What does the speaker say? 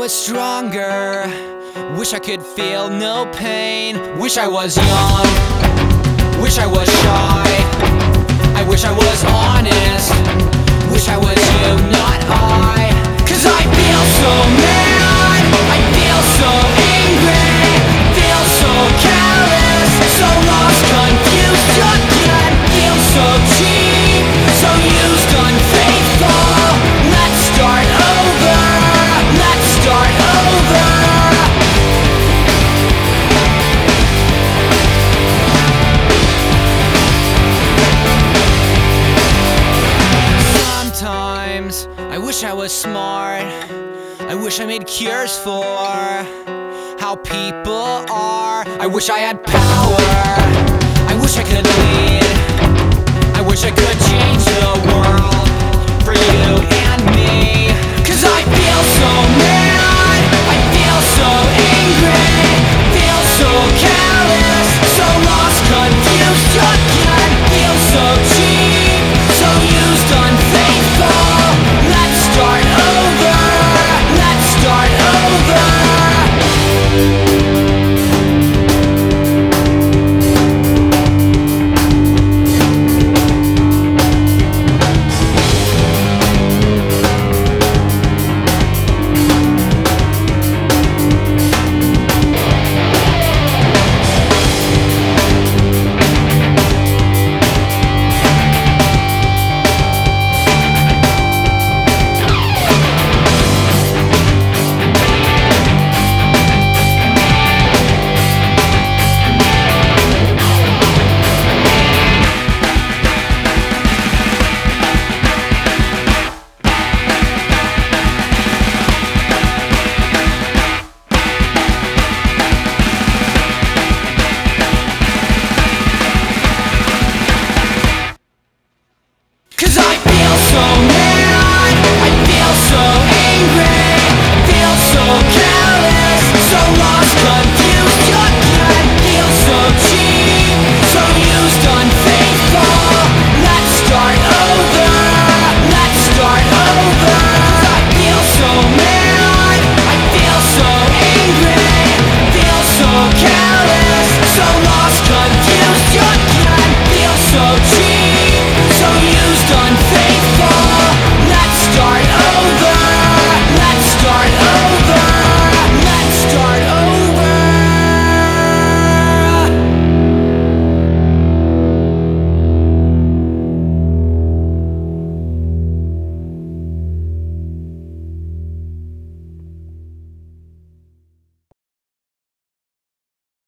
was stronger. Wish I could feel no pain. Wish I was young. Wish I was shy. I wish I was honest. Wish I was you, not I. 'Cause I feel so mad. I feel so angry. Feel so callous. So lost, confused again. Feel so cheap. So used, unfaithful. Let's start over. Let's start over. Sometimes I wish I was smart. I wish I made cures for how people are. I wish I had power. I wish I could lead. I wish I could change the world for you and me. 'Cause I feel so mad.